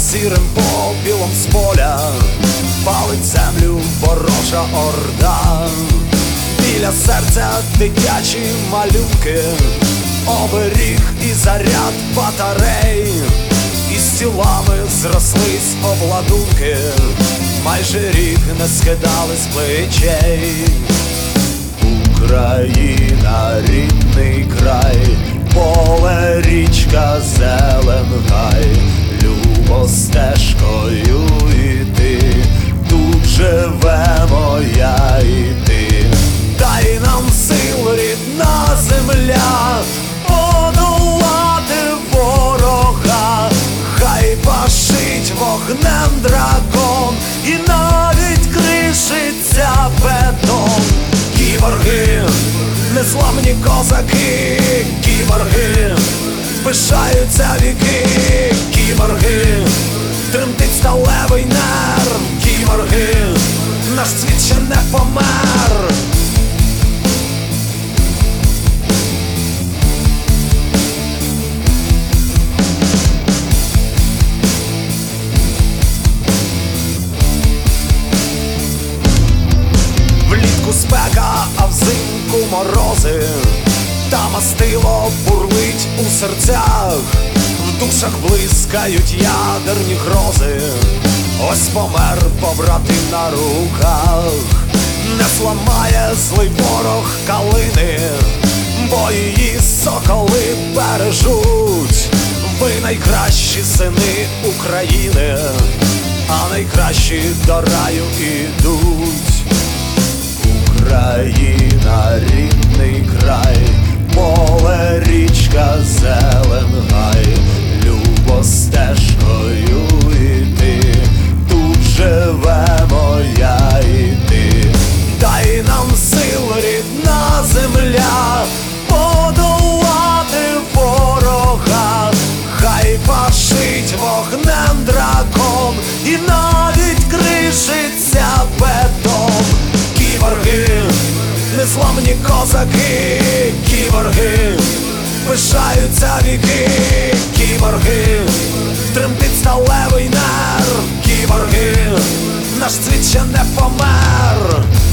сірим попілом з поля палить землю ворожа орда. Біля серця дитячі малюнки, оберіг і заряд батарей. Із тілами зрослись обладунки, майже рік не скидали з плечей. Україна, рідний край, поле, річка, зелен гай, любо стежкою іти, тут живемо я і ти. Дай нам сил, рідна земля, подолати ворога, хай пашить вогнем дракон і навіть кришиться бетон. Кіборги, незламні козаки, кіборги, пишаються віки, кіборги, тремтить сталевий нерв, кіборги, наш світ ще не помер. Влітку спека, а взимку морози, та мастило бурлить у серцях, в душах блискають ядерні грози. Ось помер побратим на руках, не зламає злий ворог калини, бо її соколи бережуть. Ви найкращі сини України, а найкращі до раю ідуть. Україна, рідний край, поле, річка, зелен гай, любо стежкою іти, тут живемо я і ти. Дай нам сил, рідна земля, подолати ворога, хай пашить вогнем дракон і навіть кришиться бетон. Кіборги, незламні козаки, кіборги, пишаються віки, кіборги, тремтить сталевий нерв, кіборги, наш світ ще не помер.